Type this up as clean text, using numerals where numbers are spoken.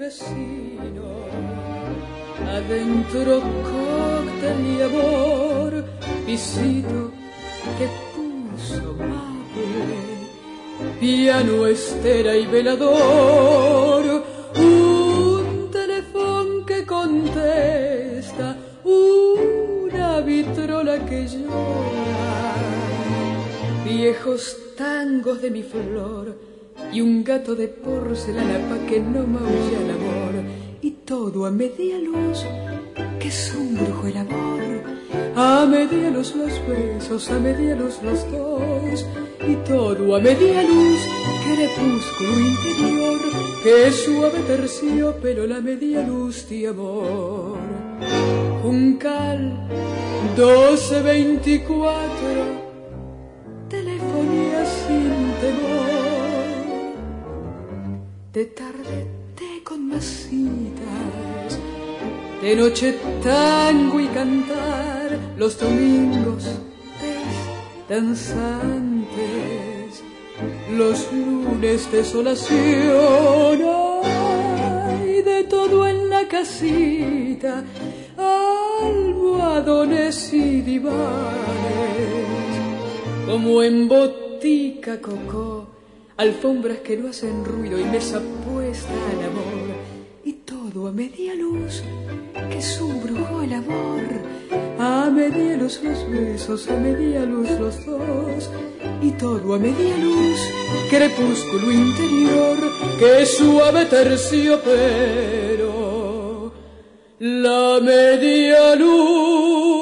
vecino. Adentro cóctel y amor, pisito que puso Maple, piano, estera y velador, un teléfono que contesta, una vitrola que llora, viejos tangos de mi flor y un gato de porcelana pa' que no maulle el amor, y todo a media luz, que es un brujo el amor, a media luz los besos, a media luz los dos, y todo a media luz, crepúsculo interior, que suave terciopelo la media luz de amor. Juncal 1224, telefonía sin temor, de tarde té con masitas, de noche tango y cantar, los domingos danzantes, los lunes desolación, ay, de todo en la casita, almohadones y divanes, como en botica cocó, alfombras que no hacen ruido y mesa puesta al amor, y todo a media luz, que es un brujo el amor, a media luz los besos, a media luz los dos, y todo a media luz, crepúsculo interior, que suave terciopelo la media luz